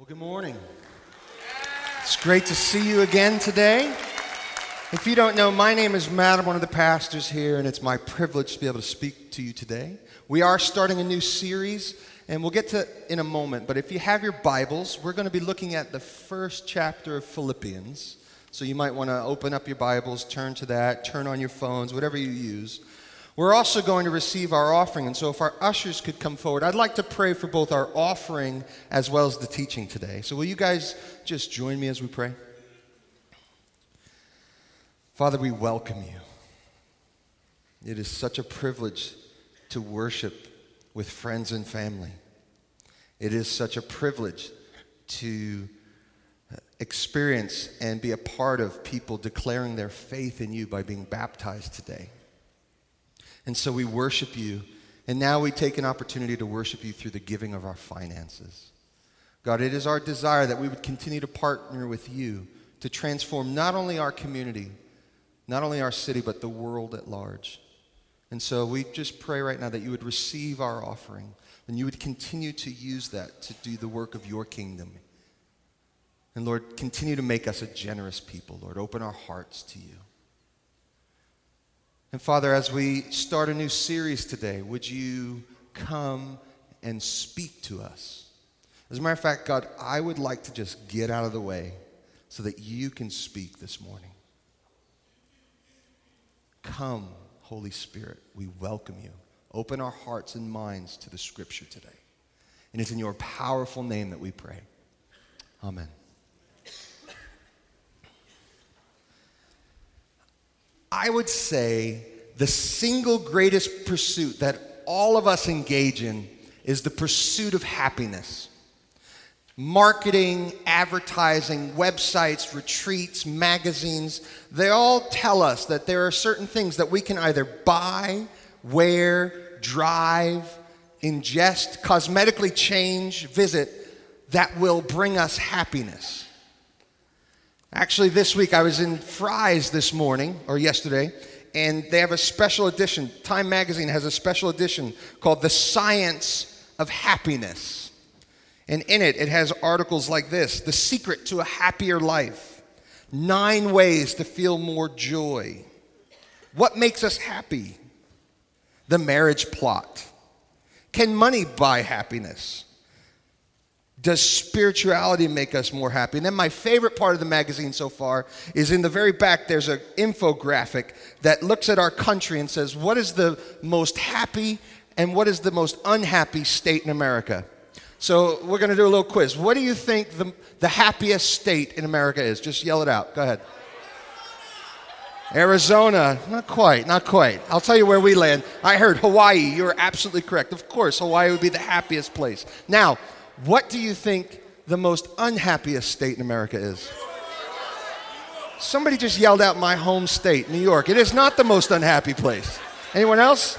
Good morning. It's great to see you again today. If you don't know, my name is Matt. I'm one of the pastors here, and it's my privilege to be able to speak to you today. We are starting a new series, and we'll get to it in a moment. But if you have your Bibles, we're going to be looking at the first chapter of Philippians. So you might want to open up your Bibles, turn to that, turn on your phones, whatever you use. We're also going to receive our offering, and so if our ushers could come forward, I'd like to pray for both our offering as well as the teaching today. So will you guys just join me as we pray? Father, we welcome you. It is such a privilege to worship with friends and family. It is such a privilege to experience and be a part of people declaring their faith in you by being baptized today. And so we worship you, and now we take an opportunity to worship you through the giving of our finances. God, it is our desire that we would continue to partner with you to transform not only our community, not only our city, but the world at large. And so we just pray right now that you would receive our offering, and you would continue to use that to do the work of your kingdom. And Lord, continue to make us a generous people. Lord, open our hearts to you. And Father, as we start a new series today, would you come and speak to us? As a matter of fact, God, I would like to just get out of the way so that you can speak this morning. Come, Holy Spirit, we welcome you. Open our hearts and minds to the Scripture today. And it's in your powerful name that we pray. Amen. I would say the single greatest pursuit that all of us engage in is the pursuit of happiness. Marketing, advertising, websites, retreats, magazines, they all tell us that there are certain things that we can either buy, wear, drive, ingest, cosmetically change, visit, that will bring us happiness. Actually, this week I was in Fry's this morning, or yesterday, and they have a special edition. Time Magazine has a special edition called The Science of Happiness. And in it, it has articles like this: The Secret to a Happier Life, 9 Ways to Feel More Joy, What Makes Us Happy, The Marriage Plot, Can Money Buy Happiness? Does spirituality make us more happy? And then my favorite part of the magazine so far is in the very back, there's an infographic that looks at our country and says, what is the most happy and what is the most unhappy state in America? So we're going to do a little quiz. What do you think the happiest state in America is? Just yell it out. Go ahead. Arizona. Not quite. I'll tell you where we land. I heard Hawaii. You're absolutely correct. Of course, Hawaii would be the happiest place. Now, what do you think the most unhappiest state in America is? Somebody just yelled out my home state, New York. It is not the most unhappy place. Anyone else?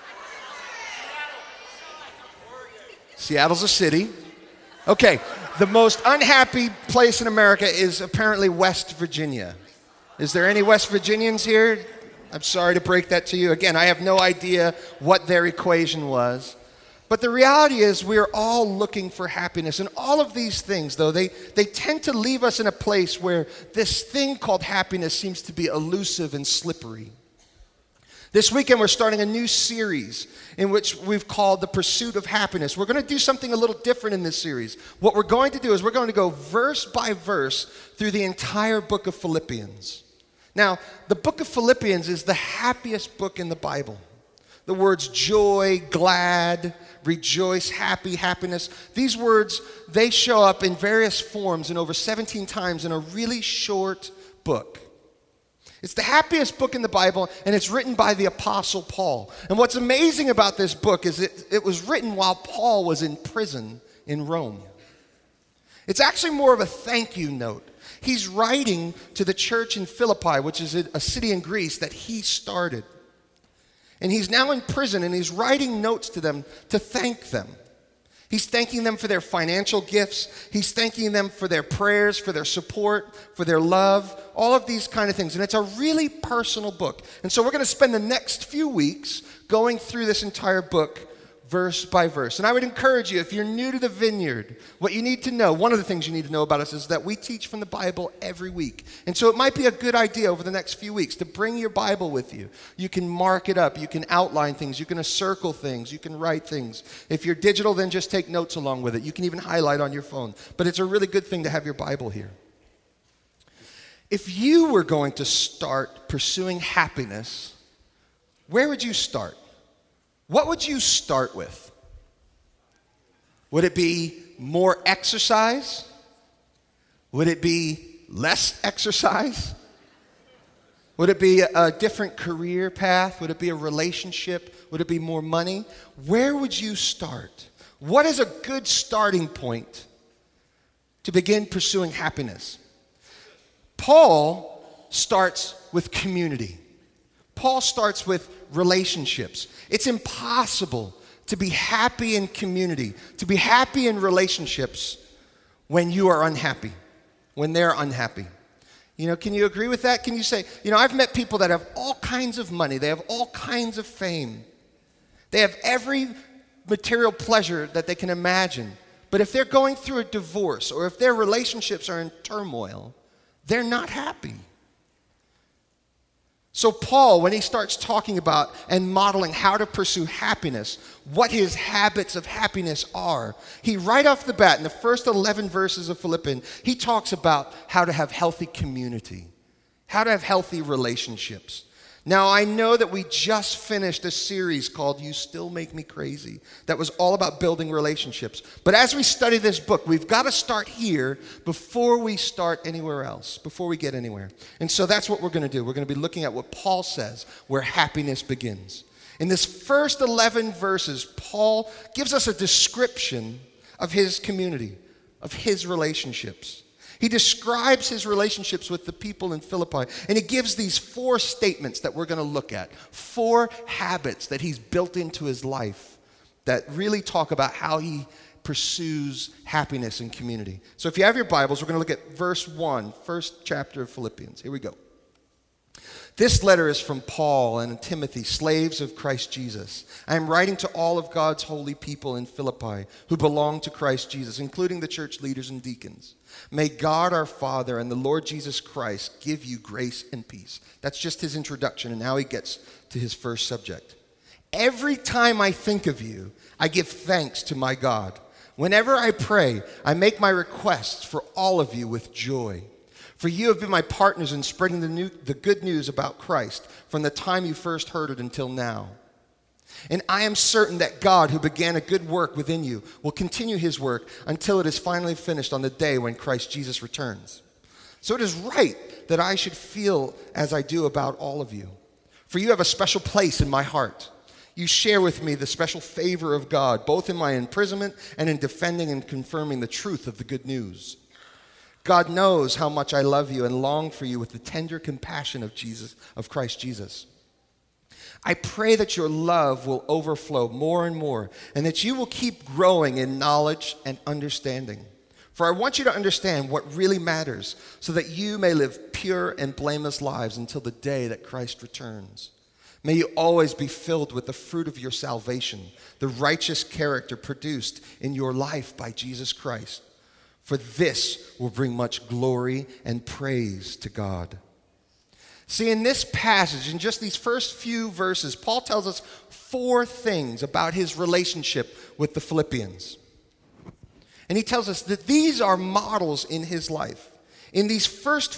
Seattle's a city. Okay, the most unhappy place in America is apparently West Virginia. Is there any West Virginians here? I'm sorry to break that to you. Again, I have no idea what their equation was. But the reality is we're all looking for happiness. And all of these things, though, they tend to leave us in a place where this thing called happiness seems to be elusive and slippery. This weekend, we're starting a new series in which we've called The Pursuit of Happiness. We're going to do something a little different in this series. What we're going to do is we're going to go verse by verse through the entire book of Philippians. Now, the book of Philippians is the happiest book in the Bible. The words joy, glad, rejoice, happy, happiness, these words, they show up in various forms and over 17 times in a really short book. It's the happiest book in the Bible, and it's written by the Apostle Paul. And what's amazing about this book is it was written while Paul was in prison in Rome. It's actually more of a thank you note. He's writing to the church in Philippi, which is a city in Greece that he started. And he's now in prison, and he's writing notes to them to thank them. He's thanking them for their financial gifts. He's thanking them for their prayers, for their support, for their love, all of these kind of things. And it's a really personal book. And so we're going to spend the next few weeks going through this entire book verse by verse. And I would encourage you, if you're new to the Vineyard, what you need to know, one of the things you need to know about us is that we teach from the Bible every week. And so it might be a good idea over the next few weeks to bring your Bible with you. You can mark it up, you can outline things, you can circle things, you can write things. If you're digital, then just take notes along with it. You can even highlight on your phone. But it's a really good thing to have your Bible here. If you were going to start pursuing happiness, where would you start? What would you start with? Would it be more exercise? Would it be less exercise? Would it be a different career path? Would it be a relationship? Would it be more money? Where would you start? What is a good starting point to begin pursuing happiness? Paul starts with community. Paul starts with relationships. It's impossible to be happy in community, to be happy in relationships when you are unhappy, when they're unhappy. You know, can you agree with that? Can you say, you know, I've met people that have all kinds of money, they have all kinds of fame, they have every material pleasure that they can imagine, but if they're going through a divorce or if their relationships are in turmoil, they're not happy. So Paul, when he starts talking about and modeling how to pursue happiness, what his habits of happiness are, he right off the bat, in the first 11 verses of Philippians, he talks about how to have healthy community, how to have healthy relationships. Now, I know that we just finished a series called You Still Make Me Crazy that was all about building relationships. But as we study this book, we've got to start here before we start anywhere else, before we get anywhere. And so that's what we're going to do. We're going to be looking at what Paul says, where happiness begins. In this first 11 verses, Paul gives us a description of his community, of his relationships. He describes his relationships with the people in Philippi, and he gives these 4 statements that we're going to look at, 4 habits that he's built into his life that really talk about how he pursues happiness in community. So if you have your Bibles, we're going to look at verse 1, first chapter of Philippians. Here we go. This letter is from Paul and Timothy, slaves of Christ Jesus. I am writing to all of God's holy people in Philippi who belong to Christ Jesus, including the church leaders and deacons. May God our Father and the Lord Jesus Christ give you grace and peace. That's just his introduction, and now he gets to his first subject. Every time I think of you, I give thanks to my God. Whenever I pray, I make my requests for all of you with joy. For you have been my partners in spreading the good news about Christ from the time you first heard it until now. And I am certain that God, who began a good work within you, will continue his work until it is finally finished on the day when Christ Jesus returns. So it is right that I should feel as I do about all of you. For you have a special place in my heart. You share with me the special favor of God, both in my imprisonment and in defending and confirming the truth of the good news. God knows how much I love you and long for you with the tender compassion of Christ Jesus. I pray that your love will overflow more and more, and that you will keep growing in knowledge and understanding. For I want you to understand what really matters, so that you may live pure and blameless lives until the day that Christ returns. May you always be filled with the fruit of your salvation, the righteous character produced in your life by Jesus Christ. For this will bring much glory and praise to God. See, in this passage, in just these first few verses, Paul tells us 4 things about his relationship with the Philippians. And he tells us that these are models in his life. In these first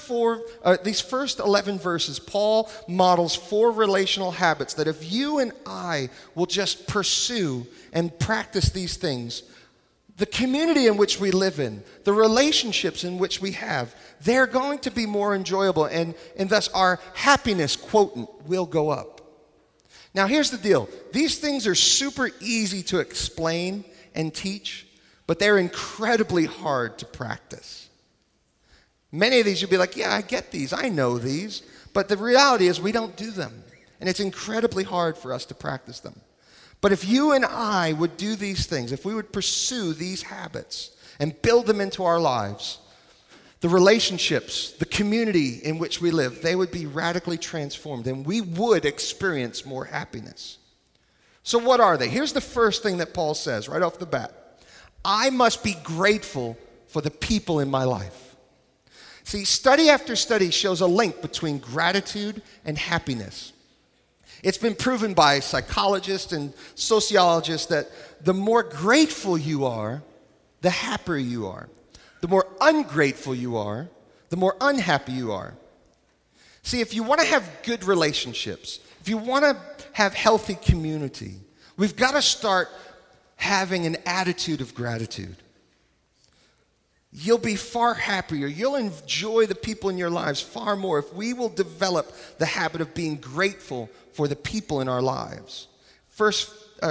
11 verses, Paul models 4 relational habits that if you and I will just pursue and practice these things, the community in which we live in, the relationships in which we have, they're going to be more enjoyable, and thus our happiness quotient will go up. Now here's the deal. These things are super easy to explain and teach, but they're incredibly hard to practice. Many of these you'll be like, yeah, I get these, I know these, but the reality is we don't do them, and it's incredibly hard for us to practice them. But if you and I would do these things, if we would pursue these habits and build them into our lives, the relationships, the community in which we live, they would be radically transformed, and we would experience more happiness. So what are they? Here's the first thing that Paul says right off the bat. I must be grateful for the people in my life. See, study after study shows a link between gratitude and happiness. It's been proven by psychologists and sociologists that the more grateful you are, the happier you are. The more ungrateful you are, the more unhappy you are. See, if you want to have good relationships, if you want to have healthy community, we've got to start having an attitude of gratitude. You'll be far happier. You'll enjoy the people in your lives far more if we will develop the habit of being grateful for the people in our lives. Verse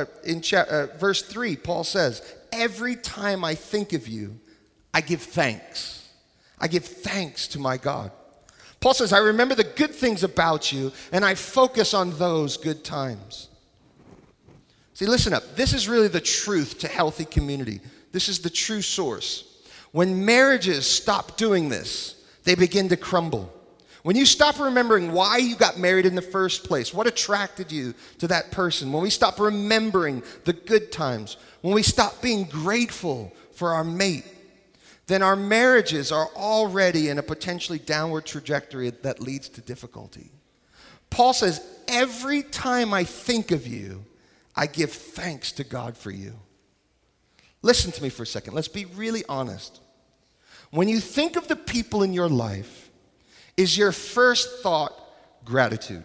3, Paul says, every time I think of you, I give thanks. I give thanks to my God. Paul says, I remember the good things about you, and I focus on those good times. See, listen up. This is really the truth to healthy community. This is the true source. When marriages stop doing this, they begin to crumble. When you stop remembering why you got married in the first place, what attracted you to that person, when we stop remembering the good times, when we stop being grateful for our mate, then our marriages are already in a potentially downward trajectory that leads to difficulty. Paul says, every time I think of you, I give thanks to God for you. Listen to me for a second. Let's be really honest. When you think of the people in your life, is your first thought gratitude?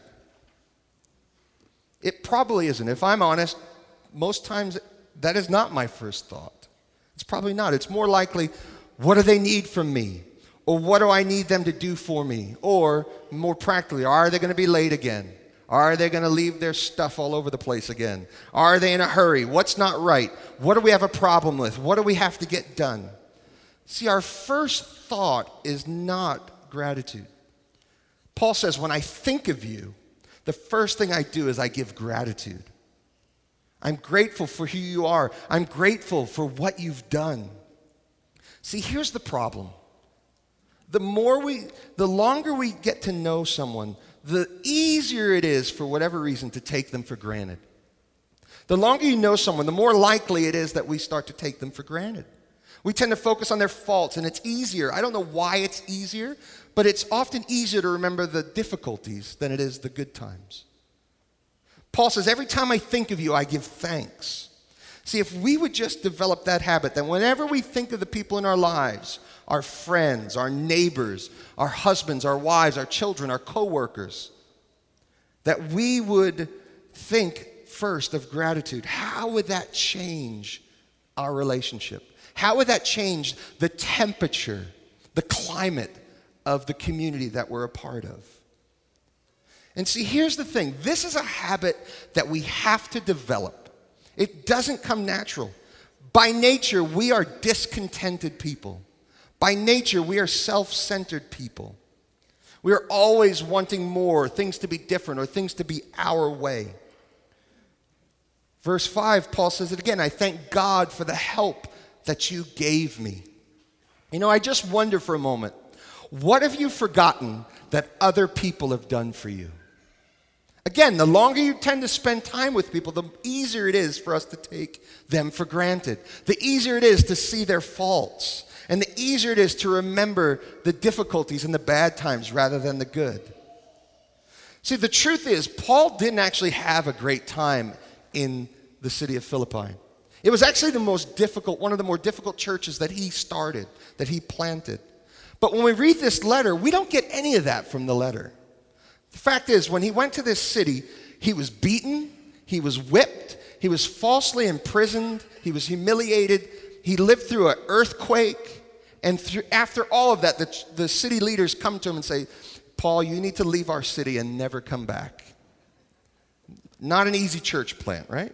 It probably isn't. If I'm honest, most times that is not my first thought. It's probably not. It's more likely, what do they need from me? Or what do I need them to do for me? Or more practically, are they going to be late again? Are they going to leave their stuff all over the place again? Are they in a hurry? What's not right? What do we have a problem with? What do we have to get done? See, our first thought is not gratitude. Paul says, when I think of you, the first thing I do is I give gratitude. I'm grateful for who you are. I'm grateful for what you've done. See, here's the problem. The longer we get to know someone, the easier it is, for whatever reason, to take them for granted. The longer you know someone, the more likely it is that we start to take them for granted. We tend to focus on their faults, and it's easier. I don't know why it's easier, but it's often easier to remember the difficulties than it is the good times. Paul says, every time I think of you, I give thanks. See, if we would just develop that habit, then whenever we think of the people in our lives, our friends, our neighbors, our husbands, our wives, our children, our coworkers, that we would think first of gratitude. How would that change our relationship? How would that change the temperature, the climate of the community that we're a part of? And see, here's the thing. This is a habit that we have to develop. It doesn't come natural. By nature, we are discontented people. By nature, we are self-centered people. We are always wanting more, things to be different, or things to be our way. Verse 5, Paul says it again, I thank God for the help that you gave me. You know, I just wonder for a moment, what have you forgotten that other people have done for you? Again, the longer you tend to spend time with people, the easier it is for us to take them for granted. The easier it is to see their faults. And the easier it is to remember the difficulties and the bad times rather than the good. See, the truth is, Paul didn't actually have a great time in the city of Philippi. It was actually one of the more difficult churches that he started, that he planted. But when we read this letter, we don't get any of that from the letter. The fact is, when he went to this city, he was beaten, he was whipped, he was falsely imprisoned, he was humiliated, he lived through an earthquake, and after all of that, the city leaders come to him and say, Paul, you need to leave our city and never come back. Not an easy church plant, right?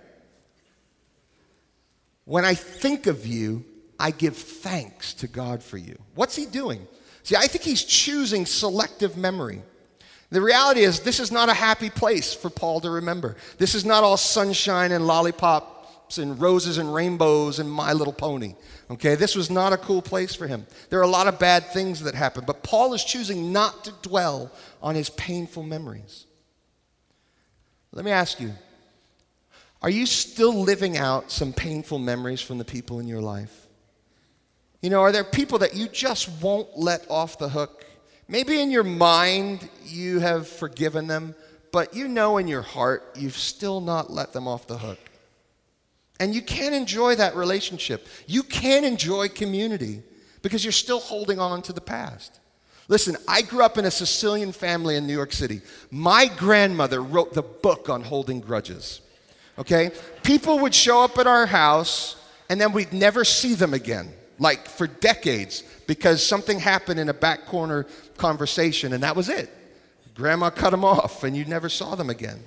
When I think of you, I give thanks to God for you. What's he doing? See, I think he's choosing selective memory. The reality is, this is not a happy place for Paul to remember. This is not all sunshine and lollipops and roses and rainbows and My Little Pony. Okay, this was not a cool place for him. There are a lot of bad things that happened, but Paul is choosing not to dwell on his painful memories. Let me ask you, Are you still living out some painful memories from the people in your life? You know, are there people that you just won't let off the hook? Maybe in your mind you have forgiven them, but you know in your heart you've still not let them off the hook. And you can't enjoy that relationship. You can't enjoy community because you're still holding on to the past. Listen, I grew up in a Sicilian family in New York City. My grandmother wrote the book on holding grudges. Okay? People would show up at our house and then we'd never see them again, like for decades, because something happened in a back corner conversation and that was it. Grandma cut them off and you never saw them again.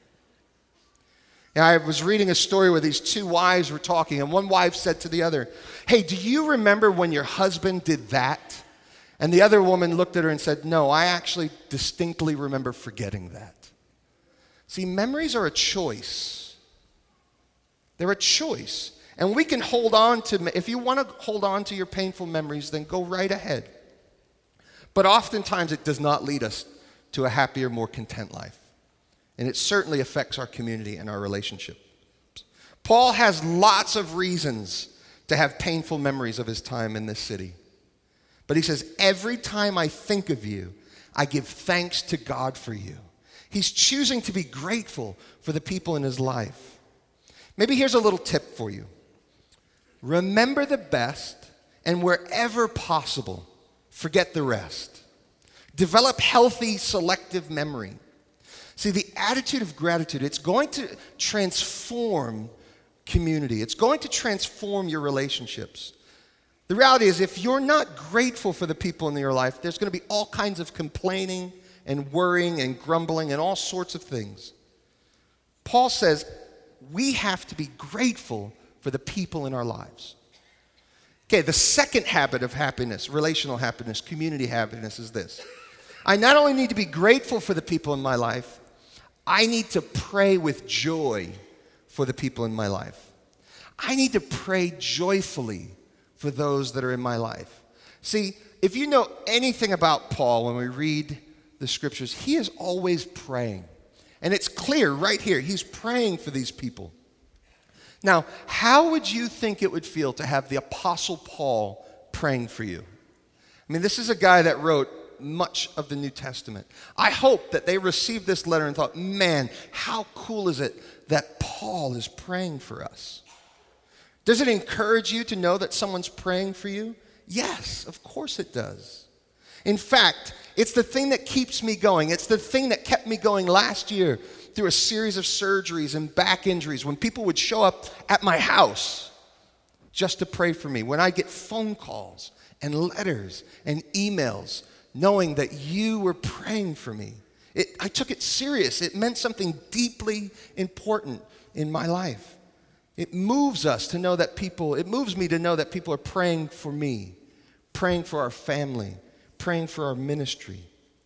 I was reading a story where these two wives were talking, and one wife said to the other, "Hey, do you remember when your husband did that?" And the other woman looked at her and said, "No, I actually distinctly remember forgetting that." See, memories are a choice. They're a choice. And we can hold on to, if you want to hold on to your painful memories, then go right ahead. But oftentimes it does not lead us to a happier, more content life. And it certainly affects our community and our relationship. Paul has lots of reasons to have painful memories of his time in this city. But he says, every time I think of you, I give thanks to God for you. He's choosing to be grateful for the people in his life. Maybe here's a little tip for you. Remember the best, and wherever possible, forget the rest. Develop healthy, selective memory. See, the attitude of gratitude, it's going to transform community. It's going to transform your relationships. The reality is, if you're not grateful for the people in your life, there's going to be all kinds of complaining and worrying and grumbling and all sorts of things. Paul says we have to be grateful for the people in our lives. Okay, the second habit of happiness, relational happiness, community happiness is this. I not only need to be grateful for the people in my life, I need to pray with joy for the people in my life. I need to pray joyfully for those that are in my life. See, if you know anything about Paul when we read the scriptures, he is always praying. And it's clear right here, he's praying for these people. Now, how would you think it would feel to have the Apostle Paul praying for you? I mean, this is a guy that wrote much of the New Testament. I hope that they received this letter and thought, man, how cool is it that Paul is praying for us? Does it encourage you to know that someone's praying for you? Yes, of course it does. In fact, it's the thing that keeps me going. It's the thing that kept me going last year through a series of surgeries and back injuries when people would show up at my house just to pray for me. When I get phone calls and letters and emails knowing that you were praying for me. I took it serious. It meant something deeply important in my life. It moves us to know that it moves me to know that people are praying for me, praying for our family, praying for our ministry.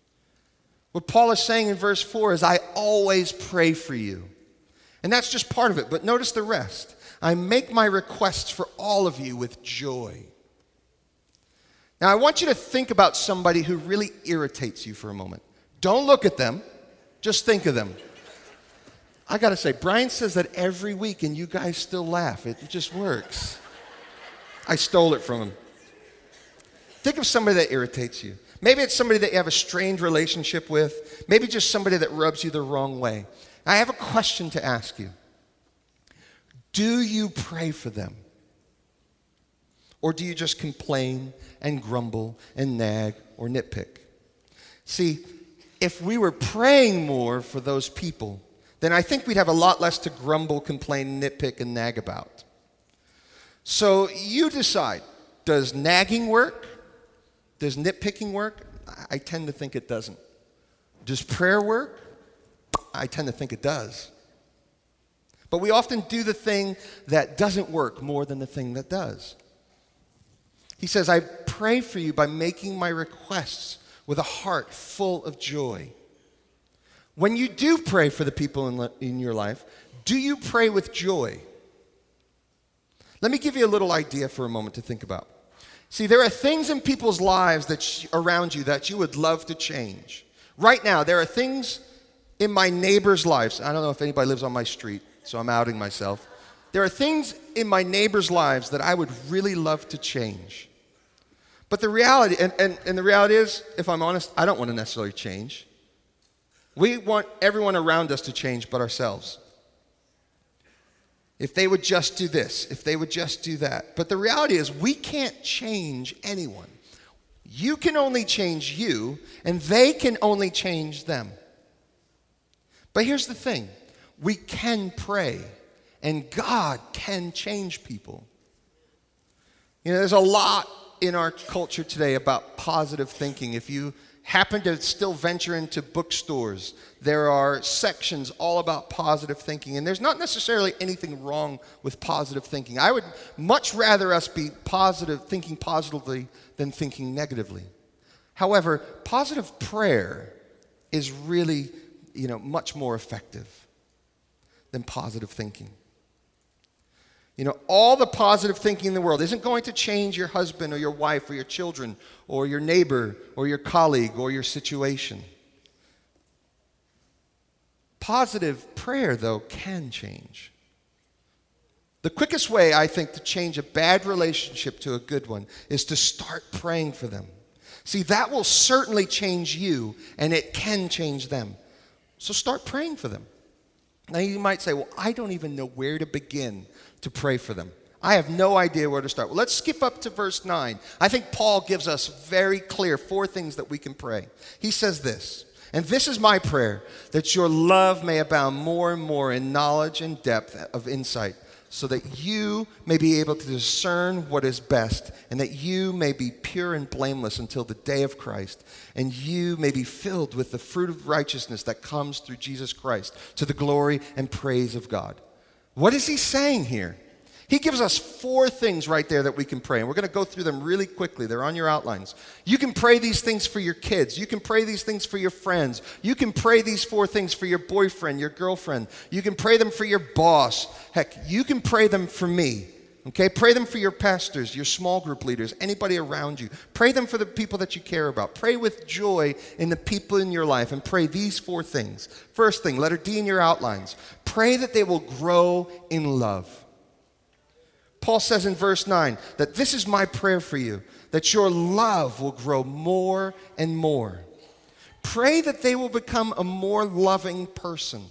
What Paul is saying in verse 4 is, I always pray for you. And that's just part of it, but notice the rest. I make my requests for all of you with joy. Now, I want you to think about somebody who really irritates you for a moment. Don't look at them. Just think of them. I got to say, Brian says that every week, and you guys still laugh. It just works. I stole it from him. Think of somebody that irritates you. Maybe it's somebody that you have a strained relationship with. Maybe just somebody that rubs you the wrong way. I have a question to ask you. Do you pray for them? Or do you just complain and grumble and nag or nitpick? See, if we were praying more for those people, then I think we'd have a lot less to grumble, complain, nitpick, and nag about. So you decide, does nagging work? Does nitpicking work? I tend to think it doesn't. Does prayer work? I tend to think it does. But we often do the thing that doesn't work more than the thing that does. He says, I pray for you by making my requests with a heart full of joy. When you do pray for the people in your life, do you pray with joy? Let me give you a little idea for a moment to think about. See, there are things in people's lives around you that you would love to change. Right now, there are things in my neighbors' lives. I don't know if anybody lives on my street, so I'm outing myself. There are things in my neighbors' lives that I would really love to change. But the reality, and the reality is, if I'm honest, I don't want to necessarily change. We want everyone around us to change but ourselves. If they would just do this, if they would just do that. But the reality is, we can't change anyone. You can only change you, and they can only change them. But here's the thing. We can pray, and God can change people. You know, there's a lot in our culture today about positive thinking. If you happen to still venture into bookstores, there are sections all about positive thinking. And there's not necessarily anything wrong with positive thinking. I would much rather us be positive, thinking positively, than thinking negatively. However, positive prayer is really, much more effective than positive thinking. All the positive thinking in the world isn't going to change your husband or your wife or your children or your neighbor or your colleague or your situation. Positive prayer, though, can change. The quickest way, I think, to change a bad relationship to a good one is to start praying for them. See, that will certainly change you, and it can change them. So start praying for them. Now, you might say, well, I don't even know where to begin to pray for them. I have no idea where to start. Well, let's skip up to verse 9. I think Paul gives us very clear 4 things that we can pray. He says this, and this is my prayer, that your love may abound more and more in knowledge and depth of insight, so that you may be able to discern what is best, and that you may be pure and blameless until the day of Christ, and you may be filled with the fruit of righteousness that comes through Jesus Christ, to the glory and praise of God. What is he saying here? He gives us 4 things right there that we can pray, and we're going to go through them really quickly. They're on your outlines. You can pray these things for your kids. You can pray these things for your friends. You can pray these 4 things for your boyfriend, your girlfriend. You can pray them for your boss. Heck, you can pray them for me. Okay? Pray them for your pastors, your small group leaders, anybody around you. Pray them for the people that you care about. Pray with joy in the people in your life, and pray these 4 things. First thing, letter D in your outlines. Pray that they will grow in love. Paul says in verse 9 that this is my prayer for you, that your love will grow more and more. Pray that they will become a more loving person.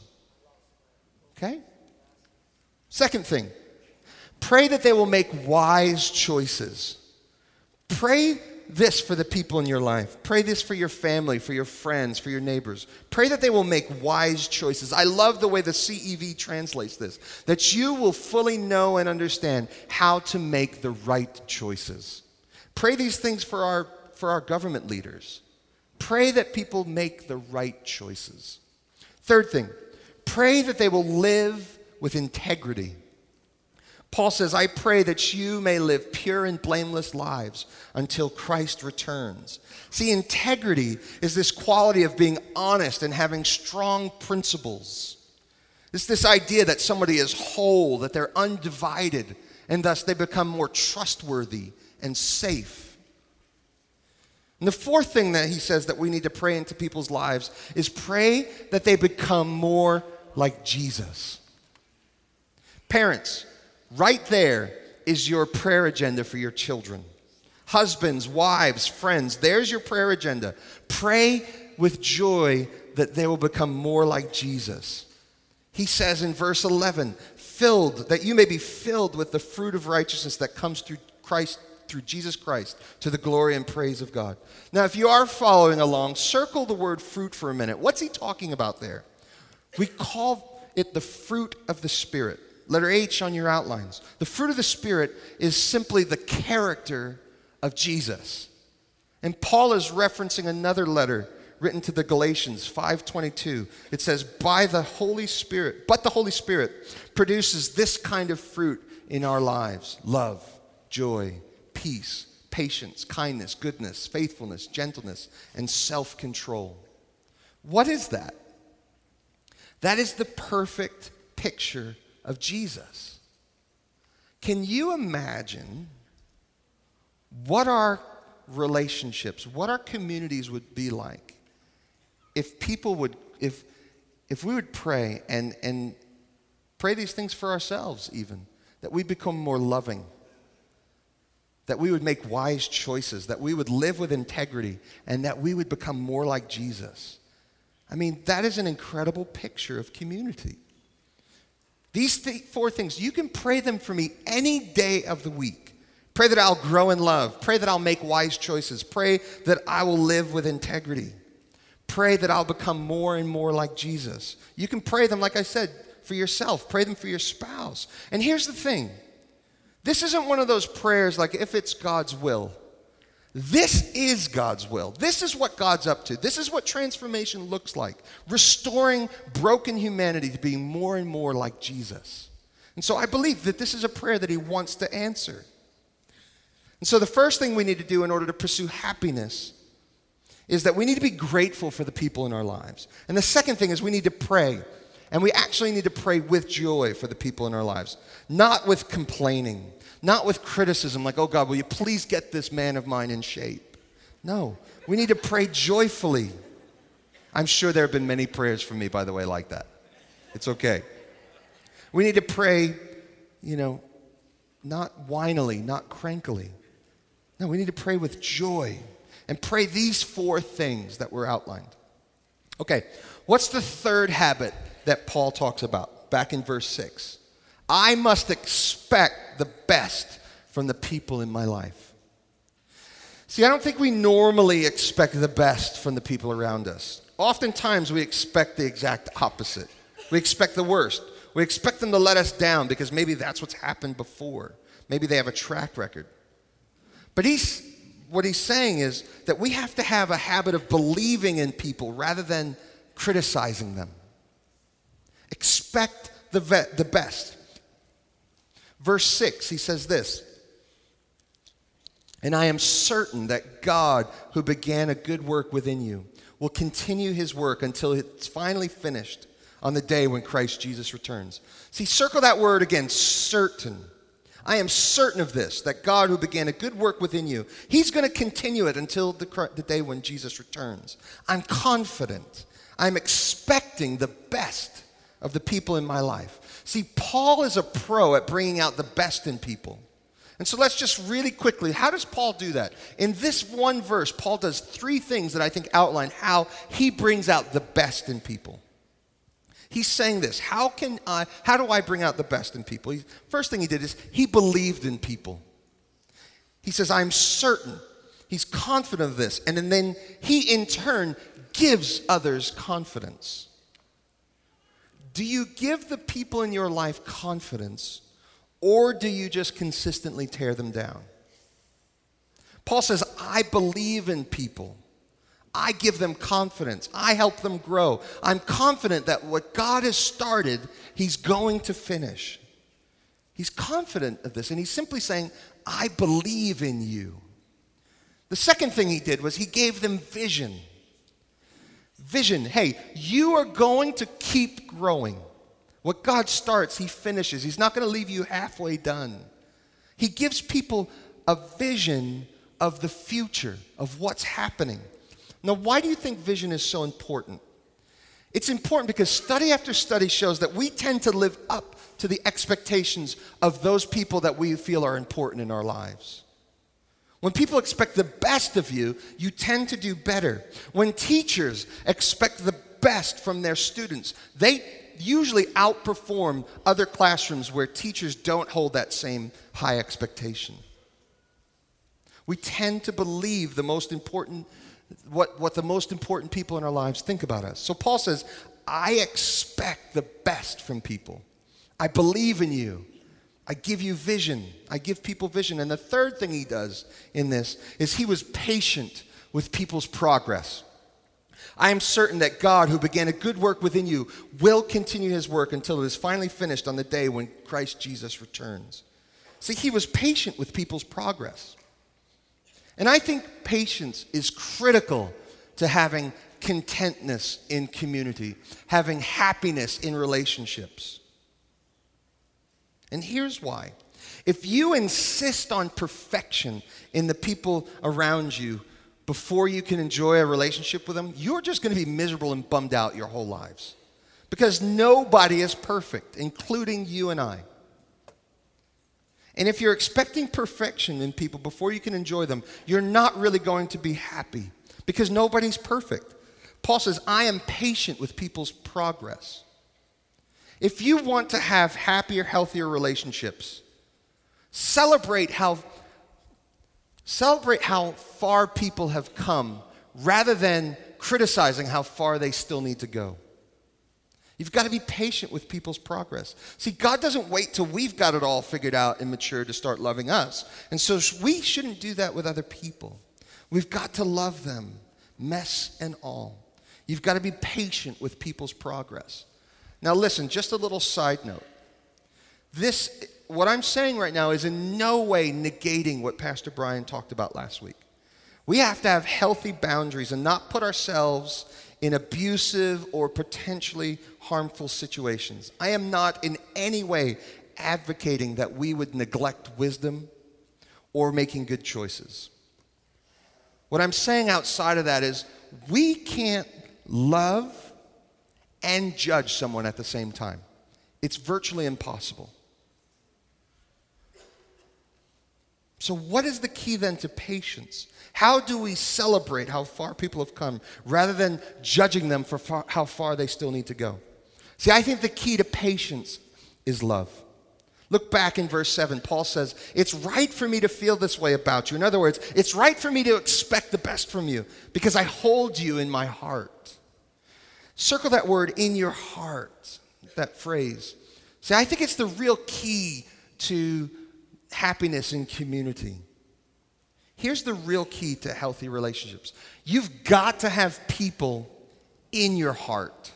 Okay? Second thing, pray that they will make wise choices. Pray this for the people in your life. Pray this for your family, for your friends, for your neighbors. Pray that they will make wise choices. I love the way the CEV translates this, that you will fully know and understand how to make the right choices. Pray these things for our government leaders. Pray that people make the right choices. Third thing, pray that they will live with integrity. Paul says, I pray that you may live pure and blameless lives until Christ returns. See, integrity is this quality of being honest and having strong principles. It's this idea that somebody is whole, that they're undivided, and thus they become more trustworthy and safe. And the 4th thing that he says that we need to pray into people's lives is pray that they become more like Jesus. Parents, right there is your prayer agenda for your children. Husbands, wives, friends, there's your prayer agenda. Pray with joy that they will become more like Jesus. He says in verse 11, that you may be filled with the fruit of righteousness that comes through Jesus Christ, to the glory and praise of God. Now, if you are following along, circle the word fruit for a minute. What's he talking about there? We call it the fruit of the Spirit. Letter H on your outlines. The fruit of the Spirit is simply the character of Jesus. And Paul is referencing another letter written to the Galatians, 5:22. It says, but the Holy Spirit produces this kind of fruit in our lives: love, joy, peace, patience, kindness, goodness, faithfulness, gentleness, and self-control. What is that? That is the perfect picture of Jesus. Can you imagine what our relationships, what our communities would be like if people would, if we would pray and Pray these things for ourselves even, that we become more loving, that we would make wise choices, that we would live with integrity, and that we would become more like Jesus. I mean, that is an incredible picture of community. These four things, you can pray them for me any day of the week. Pray that I'll grow in love. Pray that I'll make wise choices. Pray that I will live with integrity. Pray that I'll become more and more like Jesus. You can pray them, like I said, for yourself. Pray them for your spouse. And here's the thing. This isn't one of those prayers like if it's God's will. This is God's will. This is what God's up to. This is what transformation looks like. Restoring broken humanity to being more and more like Jesus. And so I believe that this is a prayer that he wants to answer. And so the first thing we need to do in order to pursue happiness is that we need to be grateful for the people in our lives. And the second thing is we need to pray. And we actually need to pray with joy for the people in our lives. Not with complaining. Not with criticism like, oh God, will you please get this man of mine in shape? No, we need to pray joyfully. I'm sure there have been many prayers from me, by the way, like that. It's okay. We need to pray, not whinily, not crankily. No, we need to pray with joy and pray these four things that were outlined. Okay, what's the third habit that Paul talks about back in verse 6? I must expect the best from the people in my life. See, I don't think we normally expect the best from the people around us. Oftentimes we expect the exact opposite. We expect the worst. We expect them to let us down because maybe that's what's happened before. Maybe they have a track record. But what he's saying is that we have to have a habit of believing in people rather than criticizing them. Expect the best. Verse 6, he says this, and I am certain that God, who began a good work within you, will continue his work until it's finally finished on the day when Christ Jesus returns. See, circle that word again, certain. I am certain of this, that God, who began a good work within you, he's going to continue it until the day when Jesus returns. I'm confident. I'm expecting the best of the people in my life. See, Paul is a pro at bringing out the best in people. And so let's just really quickly, how does Paul do that? In this one verse, Paul does three things that I think outline how he brings out the best in people. He's saying this, how do I bring out the best in people? First thing he did is he believed in people. He says, I'm certain. He's confident of this. And then he in turn gives others confidence. Do you give the people in your life confidence, or do you just consistently tear them down? Paul says, I believe in people. I give them confidence. I help them grow. I'm confident that what God has started, he's going to finish. He's confident of this, and he's simply saying, I believe in you. The second thing he did was he gave them vision. Vision, hey, you are going to keep growing. What God starts, he finishes. He's not going to leave you halfway done. He gives people a vision of the future, of what's happening. Now, why do you think vision is so important? It's important because study after study shows that we tend to live up to the expectations of those people that we feel are important in our lives. When people expect the best of you, you tend to do better. When teachers expect the best from their students, they usually outperform other classrooms where teachers don't hold that same high expectation. We tend to believe the most important, what the most important people in our lives think about us. So Paul says, I expect the best from people. I believe in you. I give you vision. I give people vision. And the third thing he does in this is he was patient with people's progress. I am certain that God, who began a good work within you, will continue his work until it is finally finished on the day when Christ Jesus returns. See, he was patient with people's progress. And I think patience is critical to having contentness in community, having happiness in relationships. And here's why. If you insist on perfection in the people around you before you can enjoy a relationship with them, you're just going to be miserable and bummed out your whole lives. Because nobody is perfect, including you and I. And if you're expecting perfection in people before you can enjoy them, you're not really going to be happy because nobody's perfect. Paul says, I am patient with people's progress. If you want to have happier, healthier relationships, celebrate how far people have come rather than criticizing how far they still need to go. You've got to be patient with people's progress. See, God doesn't wait till we've got it all figured out and mature to start loving us. And so we shouldn't do that with other people. We've got to love them, mess and all. You've got to be patient with people's progress. Now listen, just a little side note. What I'm saying right now is in no way negating what Pastor Brian talked about last week. We have to have healthy boundaries and not put ourselves in abusive or potentially harmful situations. I am not in any way advocating that we would neglect wisdom or making good choices. What I'm saying outside of that is we can't love and judge someone at the same time. It's virtually impossible. So what is the key then to patience? How do we celebrate how far people have come rather than judging them for how far they still need to go? See, I think the key to patience is love. Look back in verse 7. Paul says, it's right for me to feel this way about you. In other words, it's right for me to expect the best from you because I hold you in my heart. Circle that word, in your heart, that phrase. See, I think it's the real key to happiness in community. Here's the real key to healthy relationships. You've got to have people in your heart.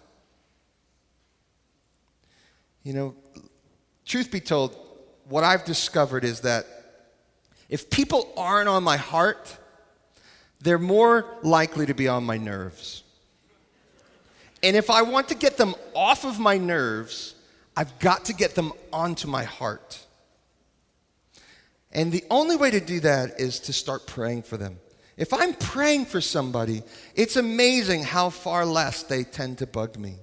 You know, truth be told, what I've discovered is that if people aren't on my heart, they're more likely to be on my nerves. And if I want to get them off of my nerves, I've got to get them onto my heart. And the only way to do that is to start praying for them. If I'm praying for somebody, it's amazing how far less they tend to bug me.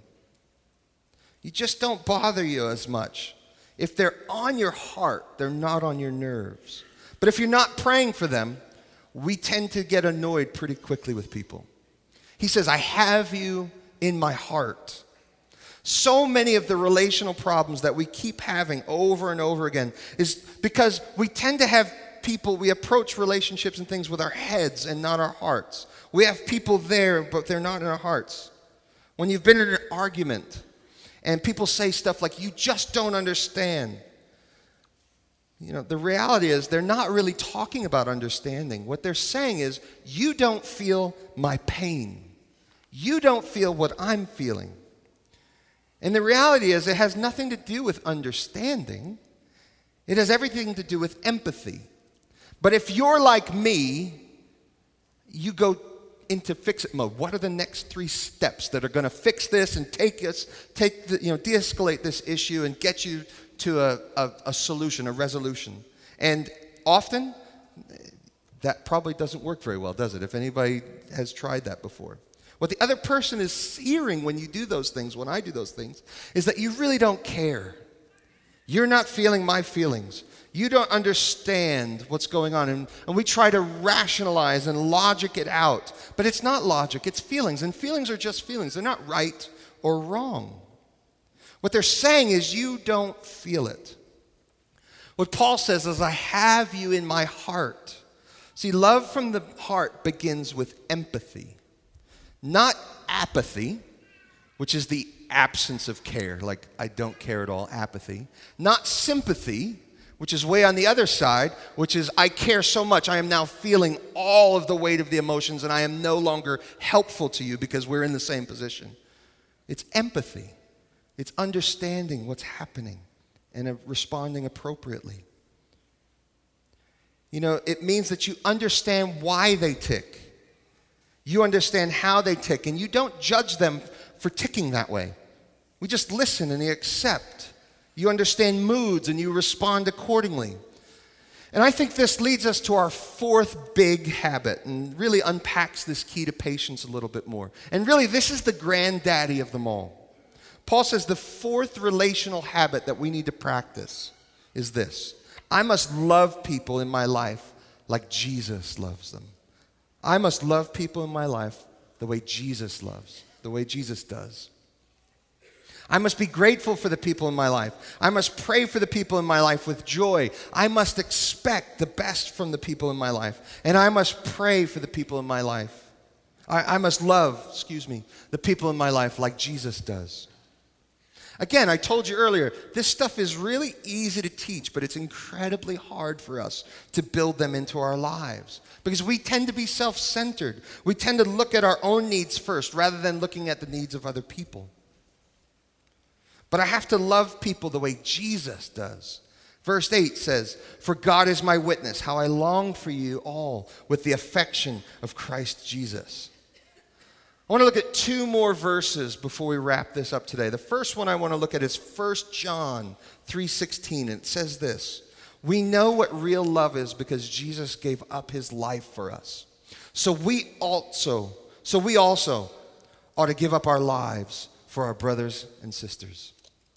You just don't bother you as much. If they're on your heart, they're not on your nerves. But if you're not praying for them, we tend to get annoyed pretty quickly with people. He says, I have you in my heart. So many of the relational problems that we keep having over and over again is because we tend to have people, we approach relationships and things with our heads and not our hearts. We have people there, but they're not in our hearts. When you've been in an argument and people say stuff like, you just don't understand. You know, the reality is they're not really talking about understanding. What they're saying is, you don't feel my pain. You don't feel what I'm feeling. And the reality is it has nothing to do with understanding. It has everything to do with empathy. But if you're like me, you go into fix-it mode. What are the next 3 steps that are going to fix this and de-escalate this issue and get you to a solution, a resolution? And often, that probably doesn't work very well, does it? If anybody has tried that before. What the other person is hearing when you do those things, when I do those things, is that you really don't care. You're not feeling my feelings. You don't understand what's going on. And we try to rationalize and logic it out. But it's not logic, it's feelings. And feelings are just feelings. They're not right or wrong. What they're saying is you don't feel it. What Paul says is, I have you in my heart. See, love from the heart begins with empathy. Not apathy, which is the absence of care, like I don't care at all, apathy. Not sympathy, which is way on the other side, which is I care so much, I am now feeling all of the weight of the emotions and I am no longer helpful to you because we're in the same position. It's empathy. It's understanding what's happening and responding appropriately. You know, it means that you understand why they tick. You understand how they tick, and you don't judge them for ticking that way. We just listen and you accept. You understand moods and you respond accordingly. And I think this leads us to our 4th big habit and really unpacks this key to patience a little bit more. And really, this is the granddaddy of them all. Paul says the fourth relational habit that we need to practice is this: I must love people in my life like Jesus loves them. I must love people in my life the way Jesus loves, the way Jesus does. I must be grateful for the people in my life. I must pray for the people in my life with joy. I must expect the best from the people in my life. And I must pray for the people in my life. I must love, the people in my life like Jesus does. Again, I told you earlier, this stuff is really easy to teach, but it's incredibly hard for us to build them into our lives. Because we tend to be self-centered. We tend to look at our own needs first rather than looking at the needs of other people. But I have to love people the way Jesus does. Verse 8 says, "For God is my witness, how I long for you all with the affection of Christ Jesus." I want to look at two more verses before we wrap this up today. The first one I want to look at is 1 John 3:16, and it says this: "We know what real love is because Jesus gave up his life for us. So we also ought to give up our lives for our brothers and sisters."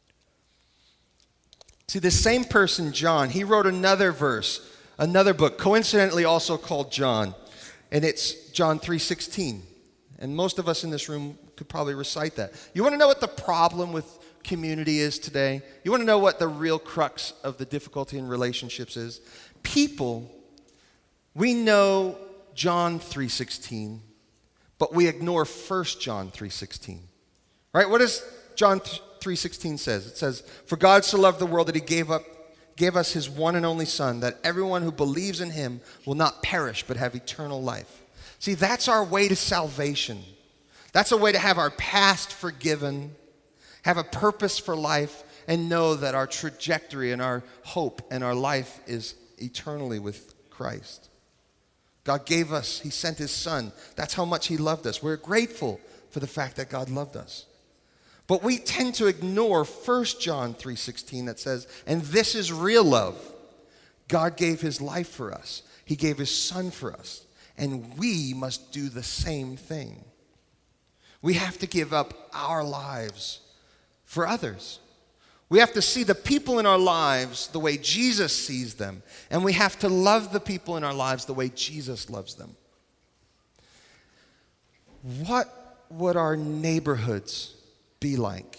See, this same person, John, he wrote another verse, another book, coincidentally also called John, and it's John 3:16. And most of us in this room could probably recite that. You want to know what the problem with community is today? You want to know what the real crux of the difficulty in relationships is? People, we know John 3:16, but we ignore 1 John 3:16. Right? What does John 3:16 says? It says, "For God so loved the world that he gave us his one and only Son, that everyone who believes in him will not perish but have eternal life." See, that's our way to salvation. That's a way to have our past forgiven, have a purpose for life, and know that our trajectory and our hope and our life is eternally with Christ. God gave us, he sent his Son. That's how much he loved us. We're grateful for the fact that God loved us. But we tend to ignore 1 John 3:16 that says, "And this is real love. God gave his life for us. He gave his Son for us. And we must do the same thing." We have to give up our lives for others. We have to see the people in our lives the way Jesus sees them. And we have to love the people in our lives the way Jesus loves them. What would our neighborhoods be like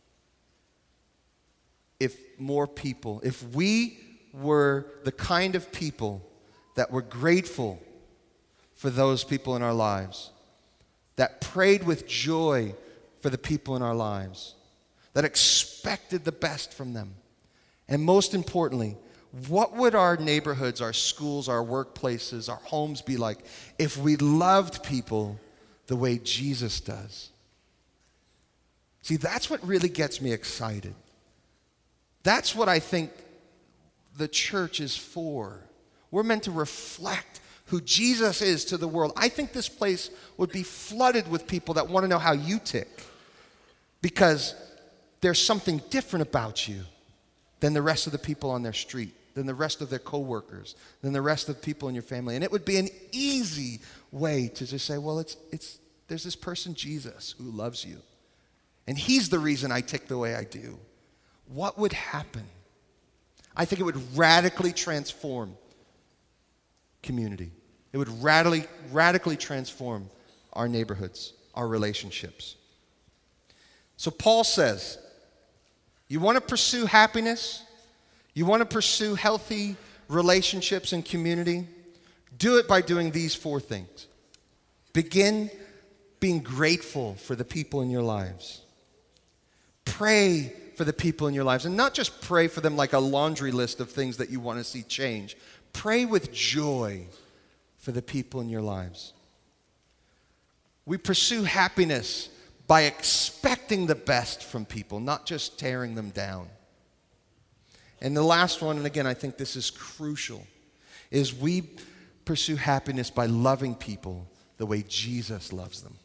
if we were the kind of people that were grateful for those people in our lives, that prayed with joy for the people in our lives, that expected the best from them? And most importantly, what would our neighborhoods, our schools, our workplaces, our homes be like if we loved people the way Jesus does? See, that's what really gets me excited. That's what I think the church is for. We're meant to reflect who Jesus is to the world. I think this place would be flooded with people that want to know how you tick, because there's something different about you than the rest of the people on their street, than the rest of their coworkers, than the rest of the people in your family. And it would be an easy way to just say, well, there's this person, Jesus, who loves you. And he's the reason I tick the way I do. What would happen? I think it would radically transform community. It would radically transform our neighborhoods, our relationships. So Paul says, you want to pursue happiness? You want to pursue healthy relationships and community? Do it by doing these four things. Begin being grateful for the people in your lives. Pray for the people in your lives. And not just pray for them like a laundry list of things that you want to see change. Pray with joy for the people in your lives. We pursue happiness by expecting the best from people, not just tearing them down. And the last one, and again, I think this is crucial, is we pursue happiness by loving people the way Jesus loves them.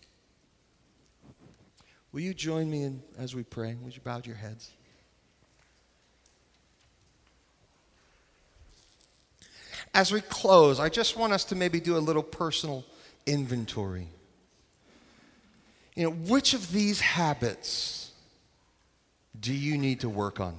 Will you join me as we pray? Would you bow your heads? As we close, I just want us to maybe do a little personal inventory. You know, which of these habits do you need to work on?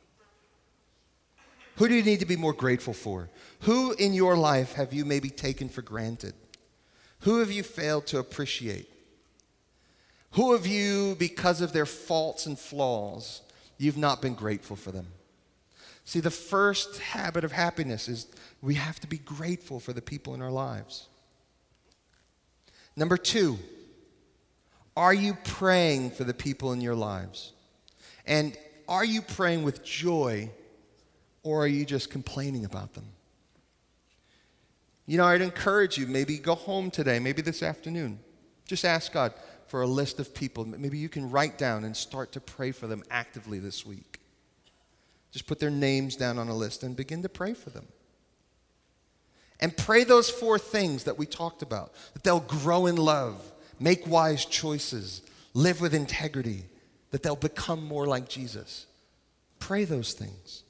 Who do you need to be more grateful for? Who in your life have you maybe taken for granted? Who have you failed to appreciate? Who have you, because of their faults and flaws, you've not been grateful for them? See, the first habit of happiness is we have to be grateful for the people in our lives. Number 2, are you praying for the people in your lives? And are you praying with joy, or are you just complaining about them? You know, I'd encourage you, maybe go home today, maybe this afternoon. Just ask God for a list of people. Maybe you can write down and start to pray for them actively this week. Just put their names down on a list and begin to pray for them. And pray those 4 things that we talked about, that they'll grow in love, make wise choices, live with integrity, that they'll become more like Jesus. Pray those things.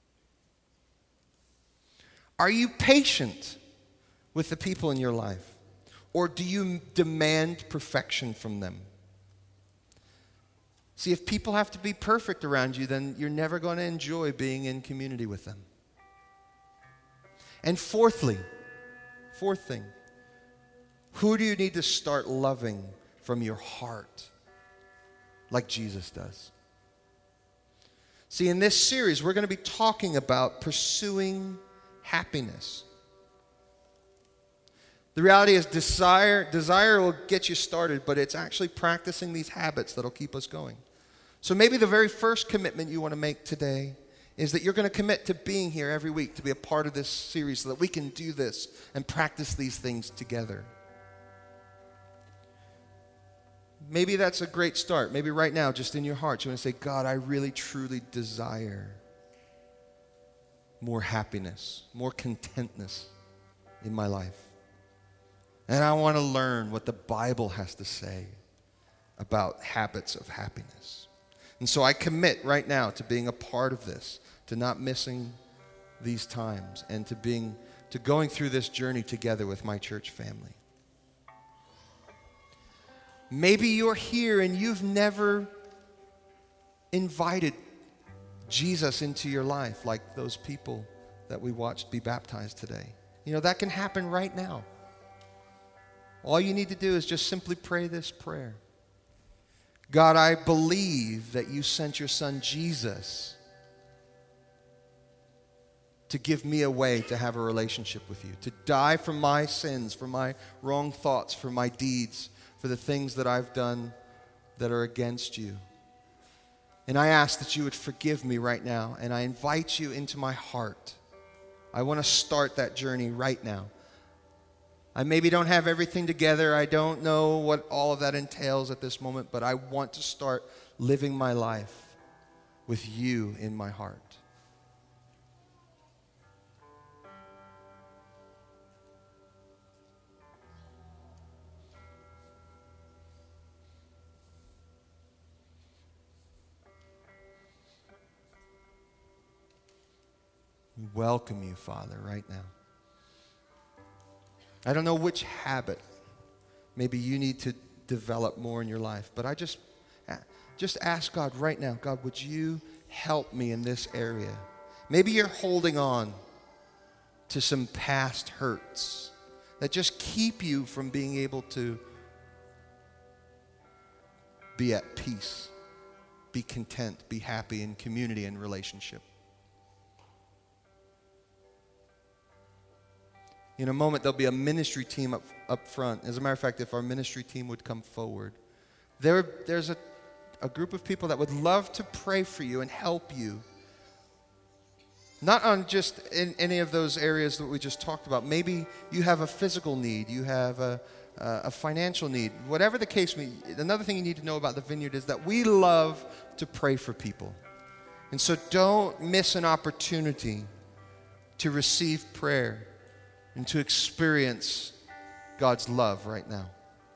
Are you patient with the people in your life? Or do you demand perfection from them? See, if people have to be perfect around you, then you're never going to enjoy being in community with them. And fourth thing, who do you need to start loving from your heart like Jesus does? See, in this series, we're going to be talking about pursuing happiness. The reality is desire will get you started, but it's actually practicing these habits that'll keep us going. So maybe the very first commitment you want to make today is that you're going to commit to being here every week, to be a part of this series so that we can do this and practice these things together. Maybe that's a great start. Maybe right now, just in your heart, you want to say, God, I really, truly desire more happiness, more contentness in my life. And I want to learn what the Bible has to say about habits of happiness. And so I commit right now to being a part of this, to not missing these times, and to going through this journey together with my church family. Maybe you're here and you've never invited Jesus into your life like those people that we watched be baptized today. You know, that can happen right now. All you need to do is just simply pray this prayer. God, I believe that you sent your son Jesus to give me a way to have a relationship with you, to die for my sins, for my wrong thoughts, for my deeds, for the things that I've done that are against you. And I ask that you would forgive me right now, and I invite you into my heart. I want to start that journey right now. I maybe don't have everything together. I don't know what all of that entails at this moment, but I want to start living my life with you in my heart. We welcome you, Father, right now. I don't know which habit maybe you need to develop more in your life, but I just ask God right now, God, would you help me in this area? Maybe you're holding on to some past hurts that just keep you from being able to be at peace, be content, be happy in community and relationship. In a moment, there'll be a ministry team up front. As a matter of fact, if our ministry team would come forward, there's a group of people that would love to pray for you and help you. Not on just in any of those areas that we just talked about. Maybe you have a physical need. You have a financial need. Whatever the case may be, another thing you need to know about the Vineyard is that we love to pray for people. And so don't miss an opportunity to receive prayer and to experience God's love right now.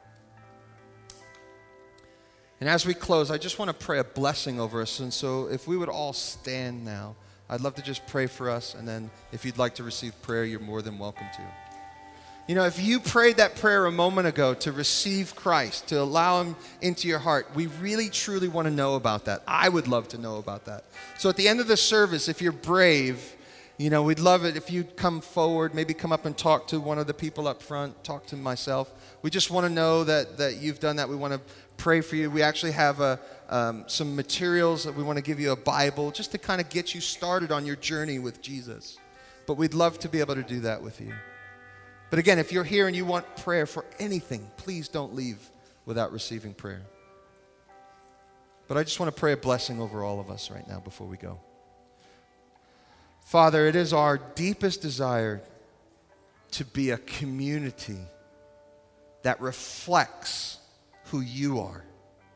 And as we close, I just want to pray a blessing over us. And so if we would all stand now, I'd love to just pray for us. And then if you'd like to receive prayer, you're more than welcome to. You know, if you prayed that prayer a moment ago to receive Christ, to allow him into your heart, we really, truly want to know about that. I would love to know about that. So at the end of the service, if you're brave, you know, we'd love it if you'd come forward, maybe come up and talk to one of the people up front, talk to myself. We just want to know that you've done that. We want to pray for you. We actually have some materials that we want to give you, a Bible, just to kind of get you started on your journey with Jesus. But we'd love to be able to do that with you. But again, if you're here and you want prayer for anything, please don't leave without receiving prayer. But I just want to pray a blessing over all of us right now before we go. Father, it is our deepest desire to be a community that reflects who you are.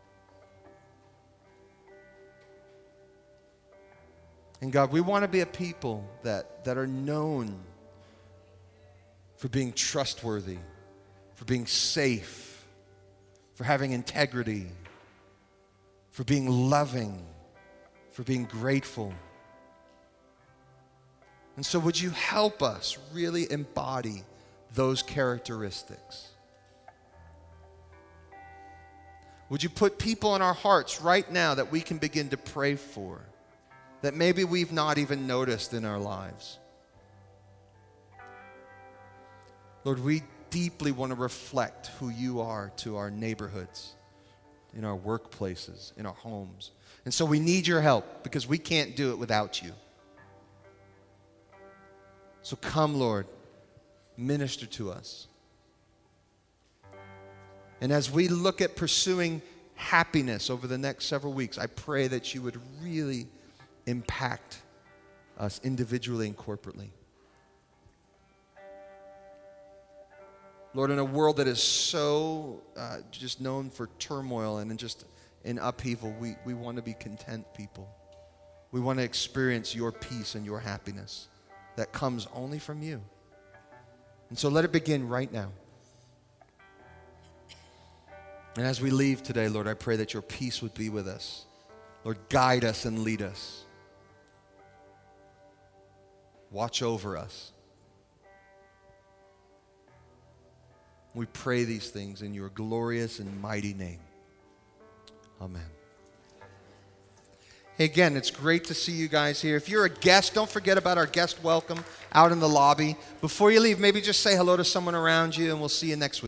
And God, we want to be a people that are known for being trustworthy, for being safe, for having integrity, for being loving, for being grateful. And so would you help us really embody those characteristics? Would you put people in our hearts right now that we can begin to pray for, that maybe we've not even noticed in our lives? Lord, we deeply want to reflect who you are to our neighborhoods, in our workplaces, in our homes. And so we need your help because we can't do it without you. So come, Lord, minister to us. And as we look at pursuing happiness over the next several weeks, I pray that you would really impact us individually and corporately. Lord, in a world that is so just known for turmoil and just in upheaval, we want to be content people. We want to experience your peace and your happiness that comes only from you. And so let it begin right now. And as we leave today, Lord, I pray that your peace would be with us. Lord, guide us and lead us. Watch over us. We pray these things in your glorious and mighty name. Amen. Hey, again, it's great to see you guys here. If you're a guest, don't forget about our guest welcome out in the lobby. Before you leave, maybe just say hello to someone around you, and we'll see you next week.